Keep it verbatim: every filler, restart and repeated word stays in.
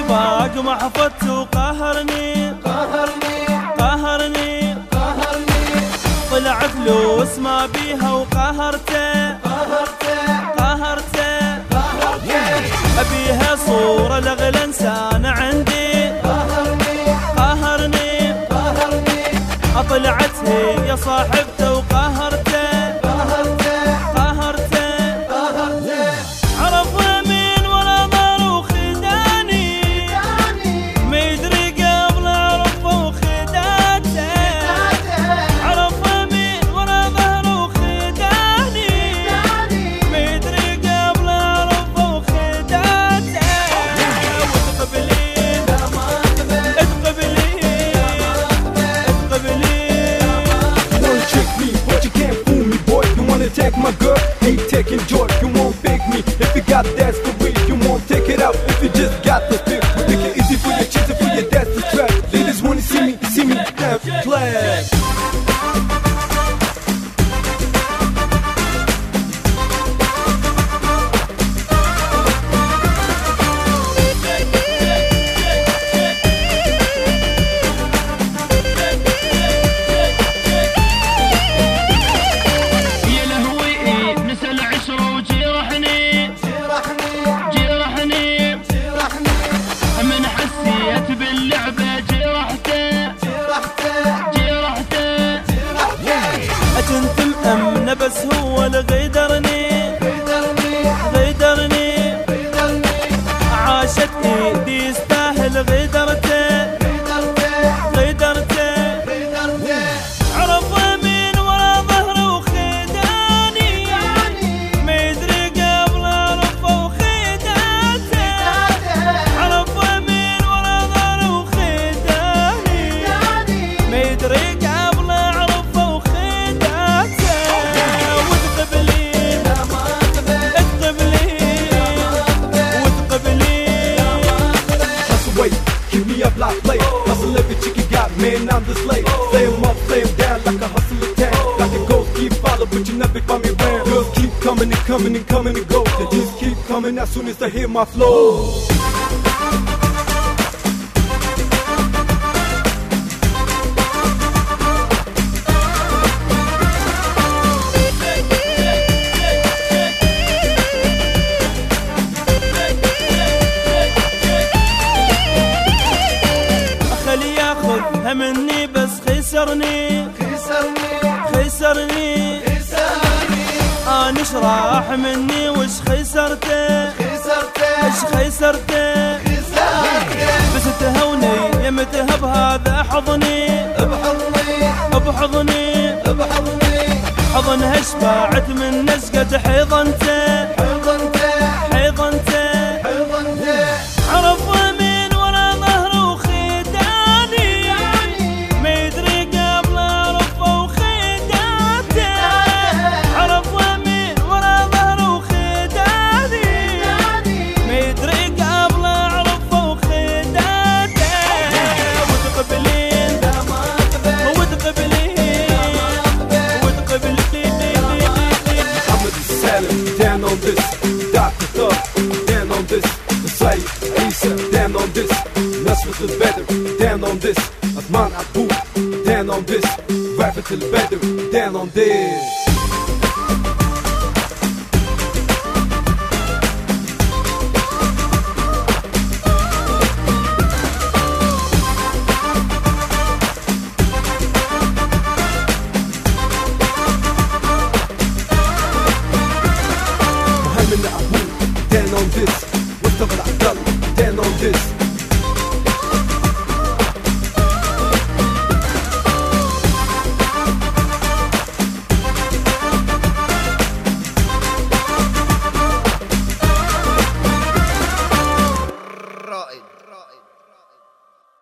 الرفاق ما حفظت وقهرني قهرني قهرني قهرني طلع فلوس ما بيها وقهرته قهرته قهرته قهرته أبيها صورة لأغلى إنسان عندي قهرني قهرني قهرني أطلعت هي صاحبته وقهرته قهرته قهرته قهرته عرفها من ولا ضر وخداني ما يدري قبل عرفه وخداته عرفها من ولا ضر وخداني ما يدري قبل عرفه وخداته وتقبلين تقبلين تقبلين Don't trick me, but you can't fool me, boy. You wanna take my girl, ain't taking joy. You won't fake me if you got that's for real. You won't take it out if you just got the feel. We make it easy for your chicks and for your dad's to trap. Ladies wanna see me, see me have flag. كنت مأمنة بس هو اللي غيدرني غيدرني عاشت ايدي يستاهل غيدرته غيدرته عرفها من ورا ظهره وخداني ما يدري قبل عرفه وخداته عرفها من ورا ظهره وخداني ما يدري قبل عرفه وخداته وتقبلين تقبلين وتقبلين Hustle away, keep me up like play. Hustle every chick you got, man, I'm the slave. Slay 'em up, slay 'em down like a hustle attack. Like a ghost, keep follow, but you never find me around. Girls keep coming and coming and coming and go. They just keep coming as soon as they hear my flow. خذها مني بس خسرني خسرني خسرني خسرني انا ايش راح مني وش خسرته خسرته ايش خسرته خسرته بس تهوني يمتها بهذا حضني بحضني بحضني بحضني حضنها شبعت من نزقة حضنته حضنته حضنته حضنته عرفها من ورا ظهره وخداني ما يدري قبل عرفه وخداته عرفها من ورا ظهره وخداني ما يدري قبل عرفه وخداته وتقبلين وتقبلين وتقبلين I'm with the salad, down on this. Doctor Thug, down on this. Messiah, Isa, down on this. Mess with the better, down on this. Asman Abu, down on this. Rap it to the better, down on this.